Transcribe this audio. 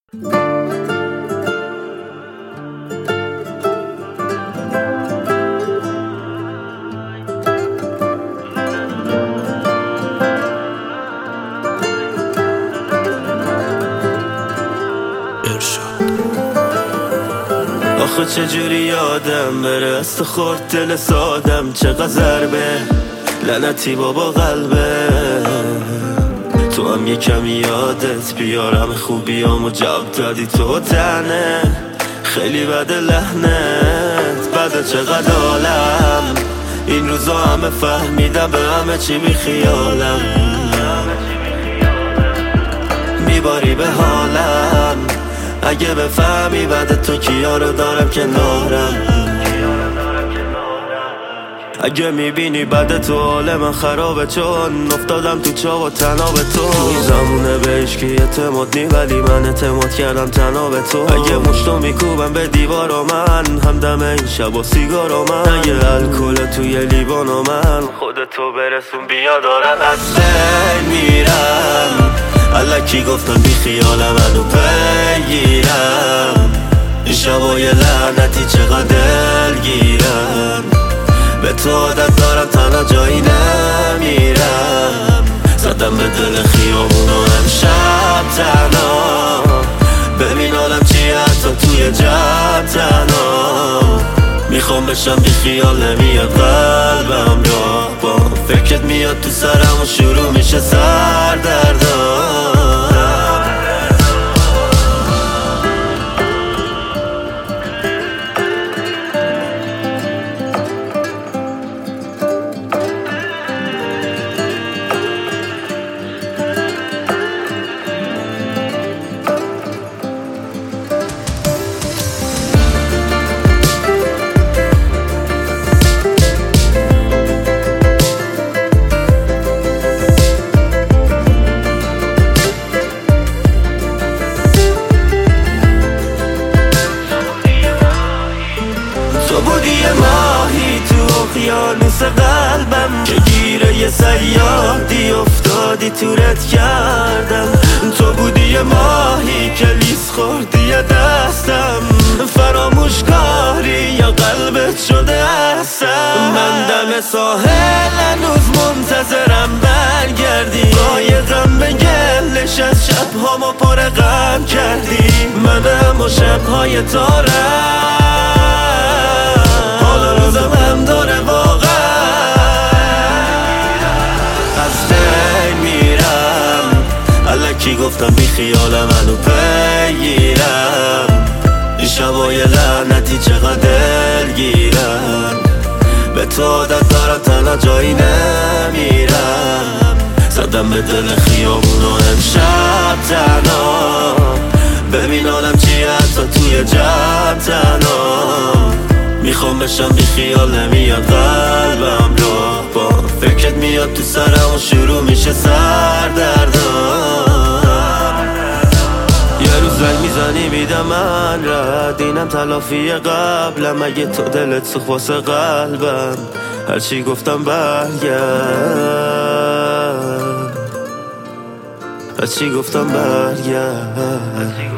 آخه چجوری یادم بره است خورد دل سادم، چقدر ضربه لعنتی بابا قلبه. تو هم یه کمی یادت بیارم خوبیامو جواب دادی تو تنه، خیلی بده لحنت بده چقدر عالم. این روزا همه فهمیدم به همه چی بی خیالم، میباری به حالم. اگه بفهمی بعد تو کیا رو دارم کنارم، اگه میبینی بعد تو حال من خرابه، چون افتادم تو چاه و تنها به تو. این زمونه به عشقی اعتماد نی، ولی من اعتماد کردم تنها به تو. اگه مشتو میکوبم به دیوار و من همدم این شب و سیگار و من، اگه الکل توی لیوان و من خودتو برسون بیا دارم از بین میرم. الکی گفتم بی خیالم منو بگیرم، این شبای لعنتی چقدر دلگیرم. به تو عادت دارم تنها جایی نمیرم، زدم به دل خیابون و امشب تنها. ببین آدم چیه حتی توی جب تنها، میخوام بشم بی خیال نمیاد قلبم را با فکرت میاد تو سرم و شروع میشه سردردم. تو بودی یه ماهی تو اقیانوس قلبم، که گیره یه صیادی افتادی تورت کردم. تو بودی یه ماهی که لیس خوردی دستم، فراموش کاری یا قلبت شده هستم. من دم ساحل هنوز منتظرم برگردی، قایقم به گلش از شبهامو پر غم کردی. منم و شبهای تارم روزم هم داره واقعا، از بین میرم. الکی گفتم بی خیالم منو بگیرم، این شبای لعنتی چقدر دلگیرم. به تو عادت دارم تنها جایی نمیرم، زدم به دل خیابون و امشب تنها. ببین آدم چیه حتی توی جب تنها، میخوام بشم بی خیال نمیاد قلبم را با فکرت میاد تو سرم و شروع میشه سردردم. یه روز زنگ میزنی میدم من رد، اینم تلافی قبلم. اگه تو دلت سوخت واسه قلبم هرچی گفتم برگرد، هرچی گفتم برگرد.